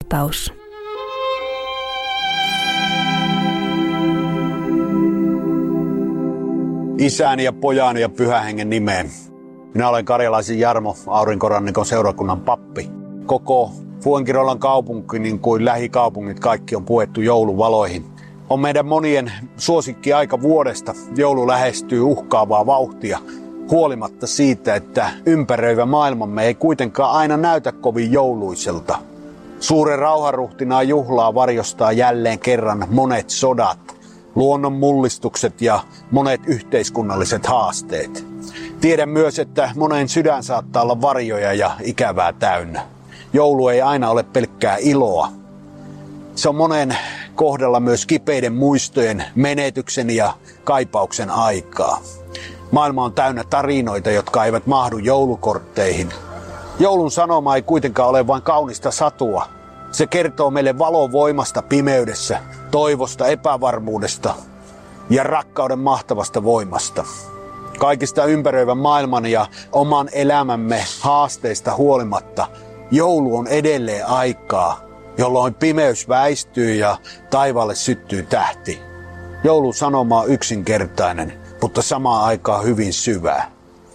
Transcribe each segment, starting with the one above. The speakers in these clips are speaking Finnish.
hartaus. Isän ja pojan ja pyhän hengen nimeen. Minä olen Karjalaisen Jarmo, Aurinkorannikon seurakunnan pappi. Koko Fuengirolan kaupunki, niin kuin lähikaupungit, kaikki on puettu jouluvaloihin. On meidän monien suosikki aika vuodesta. Joulu lähestyy uhkaavaa vauhtia, huolimatta siitä, että ympäröivä maailmamme ei kuitenkaan aina näytä kovin jouluiselta. Suuren rauhanruhtinaan juhlaa varjostaa jälleen kerran monet sodat, luonnon mullistukset ja monet yhteiskunnalliset haasteet. Tiedän myös, että monen sydän saattaa olla varjoja ja ikävää täynnä. Joulu ei aina ole pelkkää iloa. Se on monen kohdalla myös kipeiden muistojen, menetyksen ja kaipauksen aikaa. Maailma on täynnä tarinoita, jotka eivät mahdu joulukortteihin. Joulun sanoma ei kuitenkaan ole vain kaunista satua. Se kertoo meille valovoimasta pimeydessä, toivosta, epävarmuudesta ja rakkauden mahtavasta voimasta. Kaikista ympäröivän maailman ja oman elämämme haasteista huolimatta joulu on edelleen aikaa, jolloin pimeys väistyy ja taivaalle syttyy tähti. Joulun sanoma on yksinkertainen, mutta samaan aikaan hyvin syvää.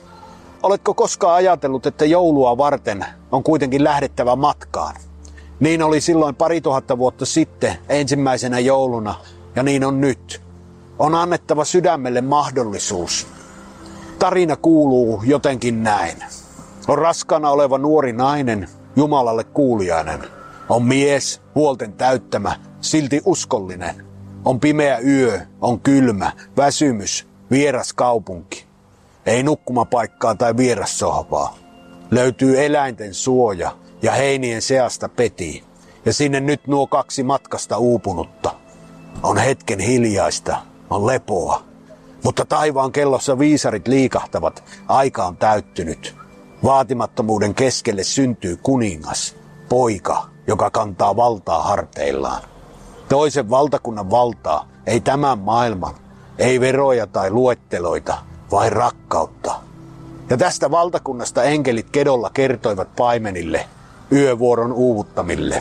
Oletko koskaan ajatellut, että joulua varten on kuitenkin lähdettävä matkaan? Niin oli silloin 2000 vuotta sitten ensimmäisenä jouluna ja niin on nyt. On annettava sydämelle mahdollisuus. Tarina kuuluu jotenkin näin. On raskaana oleva nuori nainen, Jumalalle kuuliainen. On mies, huolten täyttämä, silti uskollinen. On pimeä yö, on kylmä, väsymys, vieras kaupunki. Ei nukkumapaikkaa tai vierassohvaa. Löytyy eläinten suoja ja heinien seasta peti. Ja sinne nyt nuo kaksi matkasta uupunutta. On hetken hiljaista, on lepoa. Mutta taivaan kellossa viisarit liikahtavat, aika on täyttynyt. Vaatimattomuuden keskelle syntyy kuningas, poika, joka kantaa valtaa harteillaan. Toisen valtakunnan valtaa, ei tämän maailman, ei veroja tai luetteloita, vain rakkautta. Ja tästä valtakunnasta enkelit kedolla kertoivat paimenille, yövuoron uuvuttamille.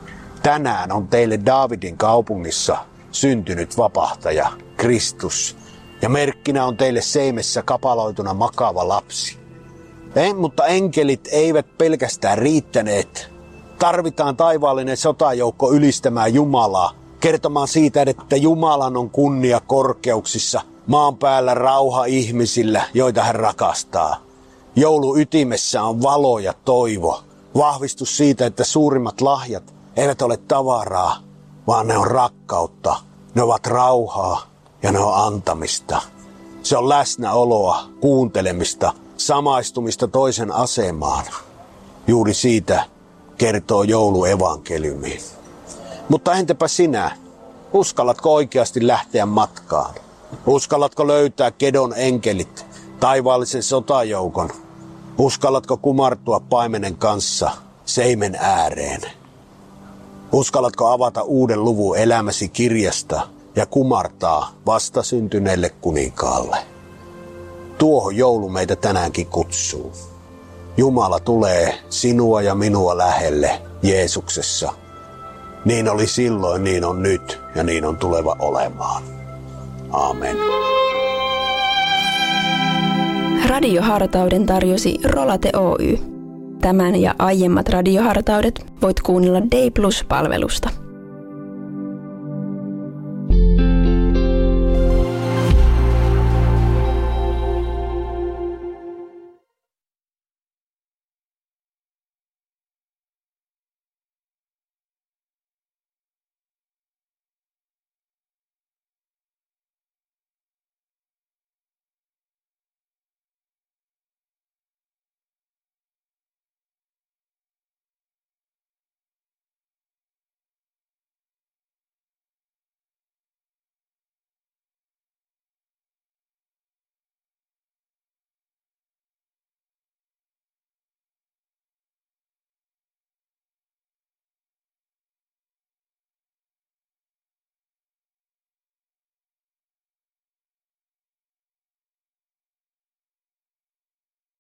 Tänään on teille Daavidin kaupungissa syntynyt vapahtaja, Kristus. Ja merkkinä on teille seimessä kapaloituna makaava lapsi. Mutta enkelit eivät pelkästään riittäneet. Tarvitaan taivaallinen sotajoukko ylistämään Jumalaa, kertomaan siitä, että Jumalan on kunnia korkeuksissa, maan päällä rauha ihmisillä, joita hän rakastaa. Joulu ytimessä on valo ja toivo, vahvistus siitä, että suurimmat lahjat eivät ole tavaraa, vaan ne on rakkautta, ne ovat rauhaa ja ne on antamista. Se on läsnäoloa, kuuntelemista, samaistumista toisen asemaan. Juuri siitä kertoo jouluevankeliumi. Mutta entäpä sinä? Uskallatko oikeasti lähteä matkaan? Uskallatko löytää kedon enkelit, taivaallisen sotajoukon? Uskallatko kumartua paimenen kanssa seimen ääreen? Uskallatko avata uuden luvun elämäsi kirjasta ja kumartaa vastasyntyneelle kuninkaalle? Tuohon joulu meitä tänäänkin kutsuu. Jumala tulee sinua ja minua lähelle Jeesuksessa. Niin oli silloin, niin on nyt ja niin on tuleva olemaan. Aamen. Radiohartauden tarjosi Rolate Oy. Tämän ja aiemmat radiohartaudet voit kuunnella Day Plus-palvelusta.